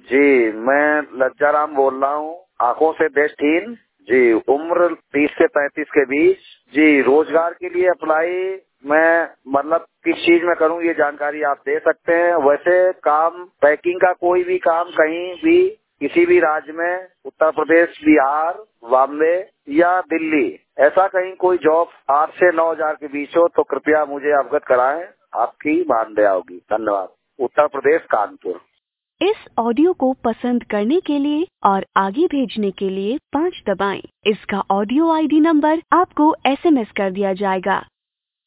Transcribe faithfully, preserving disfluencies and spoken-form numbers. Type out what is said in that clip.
जी, मैं लज्जाराम बोल रहा हूँ, आंखों से दृष्टिहीन। जी, उम्र तीस से पैंतीस के बीच। जी, रोजगार के लिए अप्लाई मैं मतलब किस चीज में करूँ ये जानकारी आप दे सकते हैं। वैसे काम पैकिंग का कोई भी काम कहीं भी किसी भी राज्य में, उत्तर प्रदेश, बिहार, बॉम्बे या दिल्ली, ऐसा कहीं कोई जॉब आठ से नौ हजार के बीच हो तो कृपया मुझे अवगत कराएं। आपकी मानदेय होगी। धन्यवाद। उत्तर प्रदेश, कानपुर। इस ऑडियो को पसंद करने के लिए और आगे भेजने के लिए पाँच दबाएं। इसका ऑडियो आईडी नंबर आपको एसएमएस कर दिया जाएगा।